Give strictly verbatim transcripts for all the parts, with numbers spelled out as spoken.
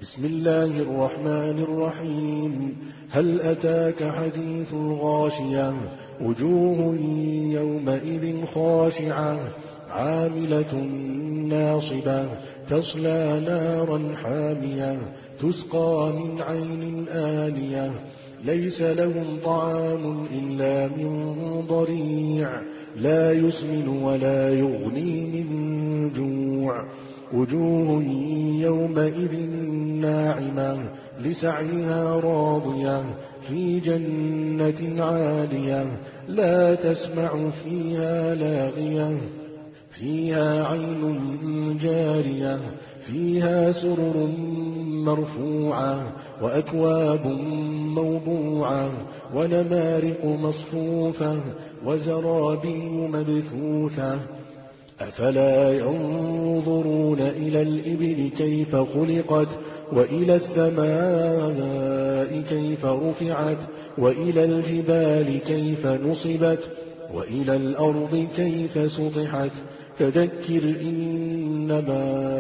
بسم الله الرحمن الرحيم. هل أتاك حديث الغاشية وجوه يومئذ خاشعة عاملة ناصبة تصلى نارا حامية تسقى من عين آنية ليس لهم طعام إلا من ضريع لا يسمن ولا يغني من جوع وجوه يومئذ ناعمة لسعيها راضية في جنة عالية لا تسمع فيها لاغية فيها عين جارية فيها سرر مرفوعة وأكواب موضوعة ونمارق مصفوفة وزرابي مبثوثة أفلا ينظرون إلى الإبل كيف خلقت وإلى السماء كيف رفعت وإلى الجبال كيف نصبت وإلى الأرض كيف سطحت فذكر إنما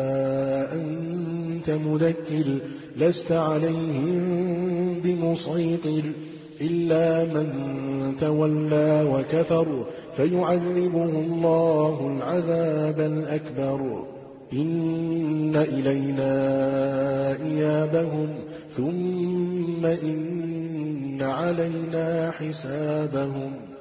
أنت مذكر لست عليهم بمسيطر إلا من تولى وكفر فيعذبه الله العذاب الأكبر إن إلينا إيابهم ثم إن علينا حسابهم.